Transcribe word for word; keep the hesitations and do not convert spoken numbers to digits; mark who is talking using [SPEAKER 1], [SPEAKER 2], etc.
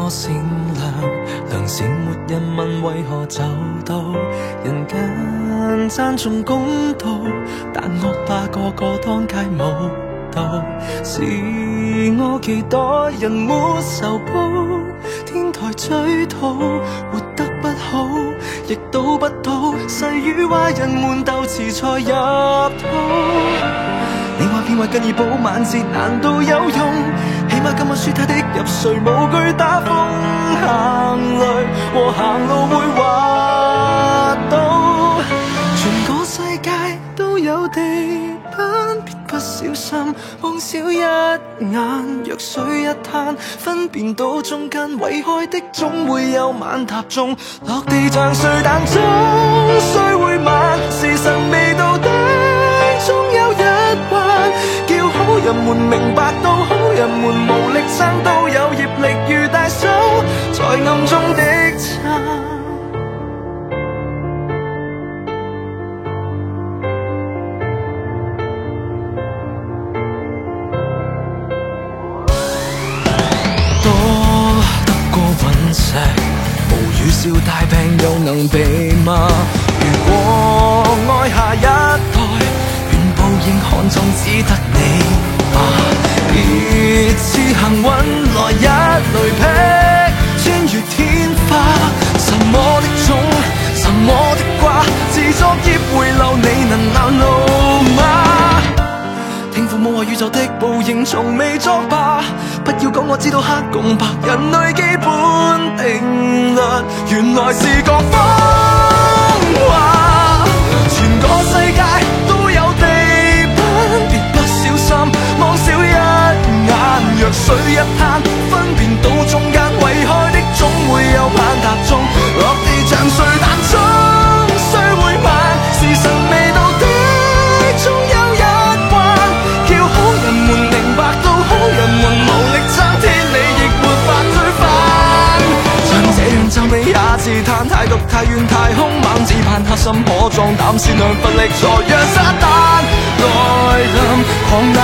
[SPEAKER 1] 我善良，良善沒人問為何走到人間讚頌公道，但惡霸個個當街舞蹈，是我期待人沒仇報，天台追討，活得不好，亦賭不到，細雨話人們鬥詞才入套。你話變壞更易補晚節難道有用？起碼今晚輸他的入睡，無懼打風行雷和行路會滑倒。全個世界都有地板，別不小心望少一眼，若水一灘，分辨到中間遺開的總會有晚踏中，落地像碎彈中雖會慢，時辰未到的總有一環，叫好人們明白到好人們無力撐，都有業力如大手在暗中的撐。無語笑大病又能避嗎？如果愛下一代，願報應看中只得你吧。別似幸運來一雷劈，穿越天花。什麼的種，什麼的瓜，自作孽回流，你能攔路嗎？聽父母話宇宙的報應從未作罷，不要講我知道黑共白，人類基本定律原來是個謊話。全個世界都有地板，別不小心望少一眼，若水一灘，分辨到中間遺開的總會有晚踏中，落地像碎彈中雖會慢，時辰未到的總有一環，叫好人們明白到好人們無力撐，天理亦沒法推翻。像這樣皺眉也自嘆，太毒太遠太兇猛，只盼黑心可壯膽，善良乏力才讓撒旦來臨，狂